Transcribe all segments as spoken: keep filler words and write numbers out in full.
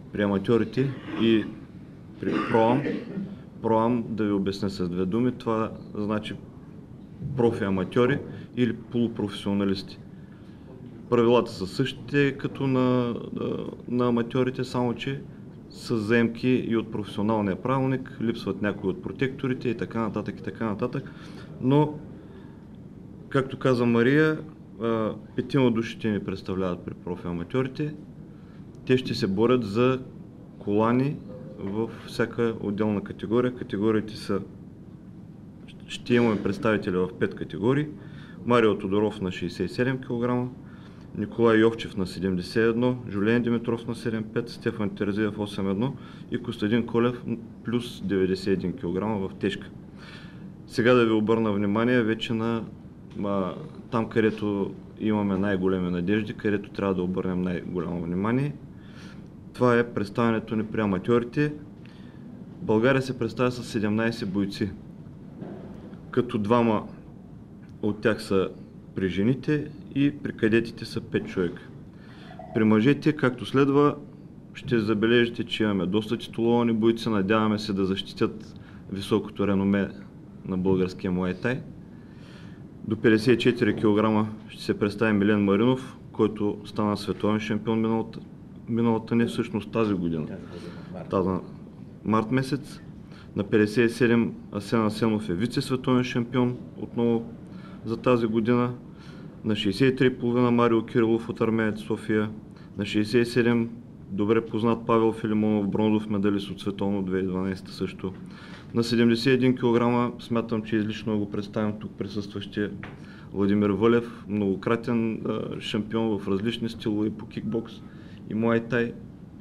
при аматьорите и при проам. Проам, да ви обясня с две думи, това значи профи-аматьори или полупрофесионалисти. Правилата са същите като на, на аматьорите, само че с заемки и от професионалния правилник, липсват някои от протекторите и така нататък и така нататък. Но, както каза Мария, петима душите ни представляват при профи-аматьорите. Те ще се борят за колани във всяка отделна категория. Категориите са, ще имаме представители в пет категории. Марио Тодоров на шейсет и седем килограма, Николай Йовчев на седемдесет и едно, Жулиен Димитров на седемдесет и пет, Стефан Терзиев осемдесет и едно и Костадин Колев плюс деветдесет и един килограма в тежка. Сега да ви обърна внимание вече на а, там, където имаме най-големи надежди, където трябва да обърнем най-голямо внимание. Това е представянето ни при аматьорите. България се представя с седемнайсет бойци, като двама от тях са при жените и при кадетите са пет човека. При мъжете, както следва, ще забележите, че имаме доста титуловани бойци. Надяваме се да защитят високото реноме на българския муай-тай. До петдесет и четири килограма ще се представи Милен Маринов, който стана световен шампион миналата, миналата не, всъщност тази година. Тази март месец. На петдесет и седем Асен Асенов е вице-световен шампион отново за тази година. На шейсет и три и половина Марио Кирилов от Армеец София. На шейсет и седем добре познат Павел Филимонов, бронзов медалист от световно две хиляди и дванайсета също. На седемдесет и един килограма смятам, че излишно го представям тук присъстващия Владимир Вълев, многократен а, шампион в различни стилове по кикбокс и муай-тай.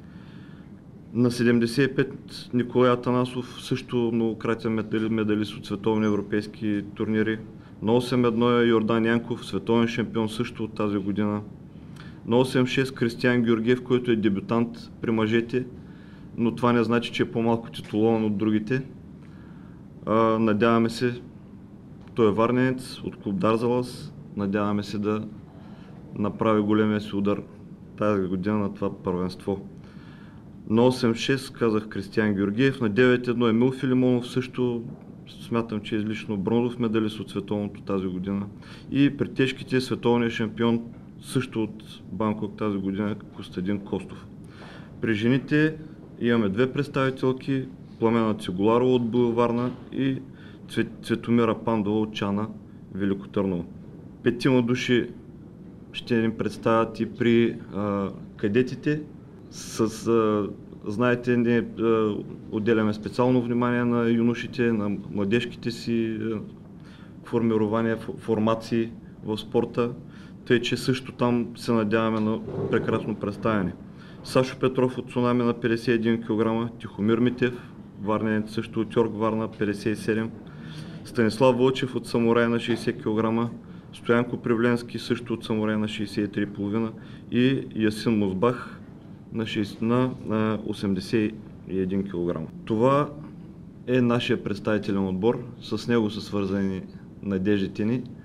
На седемдесет и пет Николай Атанасов, също многократен медалист от световни европейски турнири. На осемдесет и едно е Йордан Янков, световен шампион също от тази година. На осемдесет и шест Кристиян Георгиев, който е дебютант при мъжете, но това не значи, че е по-малко титулован от другите. А, надяваме се, той е варненец от клуб Дарзалас, надяваме се да направи големия си удар тази година на това първенство. На осемдесет и шест казах Кристиян Георгиев, на деветдесет и едно Емил Филимонов, също смятам, че е излишно бронзов медалист от световното тази година. И при тежките световния шампион също от Банкок тази година Костадин Костов. При жените имаме две представителки, Пламена Цигуларова от Булеварна и Цветомира Пандова от Чана, Велико Търново. Петима души ще ни представят и при а, кадетите. С, а, знаете, ние а, отделяме специално внимание на юношите, на младежките си а, формирования, формации в спорта, тъй че също там се надяваме на прекрасно представяне. Сашо Петров от Цунами на петдесет и един килограма, Тихомир Митев, варненец също от Йорк Варна петдесет и седем, Станислав Вълчев от Самурай на шейсет килограма, Стоянко Привленски също от Самурай на шейсет и три и половина и Ясин Музбах на, шест, на, на осемдесет и един килограма. Това е нашия представителен отбор, с него са свързани надеждите ни.